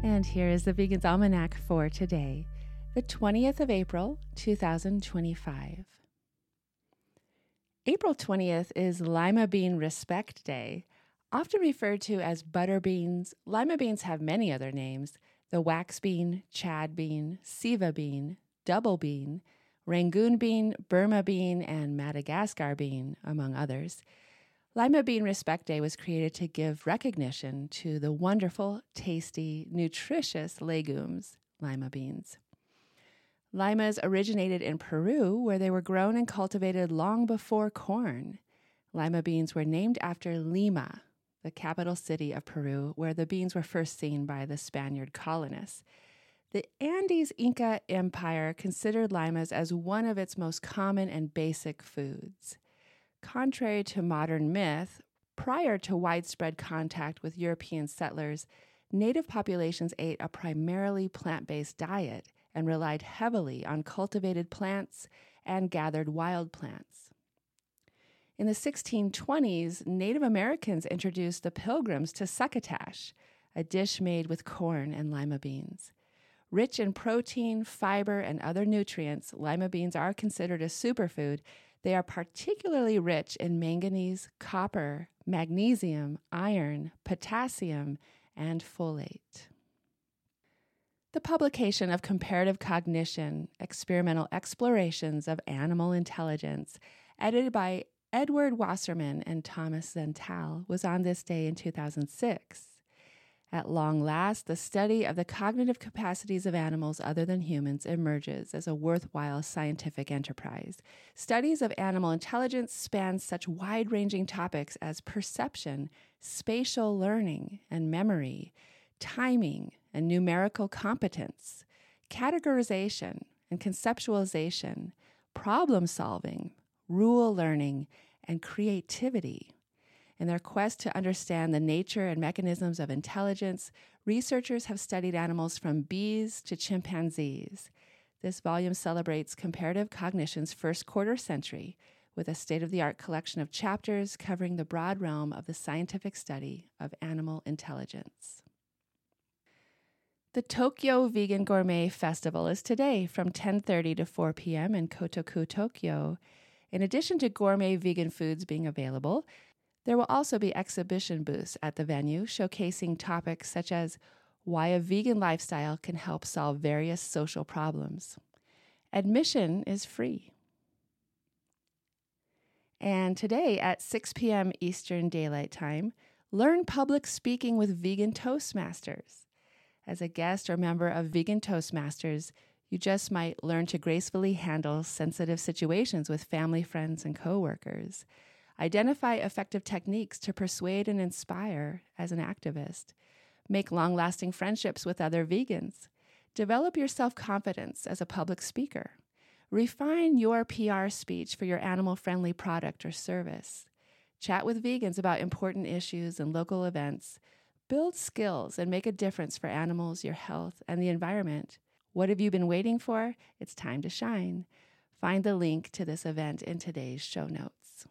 And here is the Vegan's Almanac for today, the 20th of April, 2025. April 20th is Lima Bean Respect Day. Often referred to as butter beans, lima beans have many other names: the wax bean, Chad bean, Siva bean, double bean, Rangoon bean, Burma bean, and Madagascar bean, among others. Lima Bean Respect Day was created to give recognition to the wonderful, tasty, nutritious legumes, lima beans. Limas originated in Peru, where they were grown and cultivated long before corn. Lima beans were named after Lima, the capital city of Peru, where the beans were first seen by the Spaniard colonists. The Andes Inca Empire considered limas as one of its most common and basic foods. Contrary to modern myth, prior to widespread contact with European settlers, native populations ate a primarily plant-based diet and relied heavily on cultivated plants and gathered wild plants. In the 1620s, Native Americans introduced the Pilgrims to succotash, a dish made with corn and lima beans. Rich in protein, fiber, and other nutrients, lima beans are considered a superfood. They are particularly rich in manganese, copper, magnesium, iron, potassium, and folate. The publication of Comparative Cognition, Experimental Explorations of Animal Intelligence, edited by Edward Wasserman and Thomas Zental, was on this day in 2006. At long last, the study of the cognitive capacities of animals other than humans emerges as a worthwhile scientific enterprise. Studies of animal intelligence span such wide-ranging topics as perception, spatial learning and memory, timing and numerical competence, categorization and conceptualization, problem solving, rule learning, and creativity. In their quest to understand the nature and mechanisms of intelligence, researchers have studied animals from bees to chimpanzees. This volume celebrates comparative cognition's first quarter century with a state-of-the-art collection of chapters covering the broad realm of the scientific study of animal intelligence. The Tokyo Vegan Gourmet Festival is today from 10:30 to 4 p.m. in Kotoku, Tokyo. In addition to gourmet vegan foods being available, there will also be exhibition booths at the venue showcasing topics such as why a vegan lifestyle can help solve various social problems. Admission is free. And today at 6 p.m. Eastern Daylight Time, learn public speaking with Vegan Toastmasters. As a guest or member of Vegan Toastmasters, you just might learn to gracefully handle sensitive situations with family, friends, and coworkers. Identify effective techniques to persuade and inspire as an activist. Make long-lasting friendships with other vegans. Develop your self-confidence as a public speaker. Refine your PR speech for your animal-friendly product or service. Chat with vegans about important issues and local events. Build skills and make a difference for animals, your health, and the environment. What have you been waiting for? It's time to shine. Find the link to this event in today's show notes.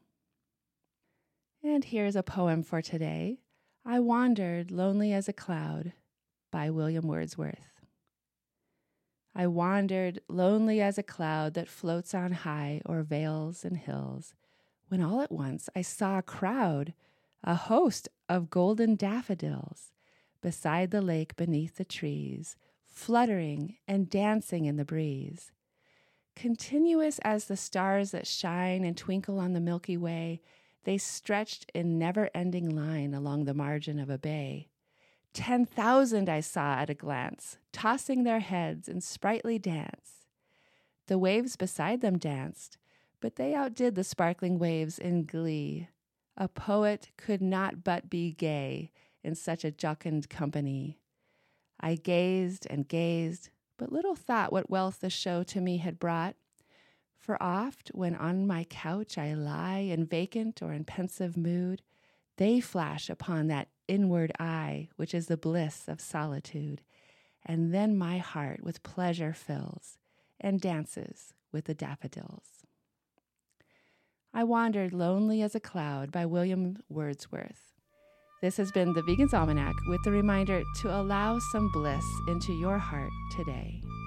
And here's a poem for today, I Wandered Lonely as a Cloud by William Wordsworth. I wandered lonely as a cloud that floats on high o'er vales and hills, when all at once I saw a crowd, a host of golden daffodils, beside the lake beneath the trees, fluttering and dancing in the breeze. Continuous as the stars that shine and twinkle on the Milky Way, they stretched in never-ending line along the margin of a bay. 10,000 I saw at a glance, tossing their heads in sprightly dance. The waves beside them danced, but they outdid the sparkling waves in glee. A poet could not but be gay in such a jocund company. I gazed and gazed, but little thought what wealth the show to me had brought. For oft, when on my couch I lie in vacant or in pensive mood, they flash upon that inward eye, which is the bliss of solitude, and then my heart with pleasure fills and dances with the daffodils. I Wandered Lonely as a Cloud by William Wordsworth. This has been the Vegan's Almanac with the reminder to allow some bliss into your heart today.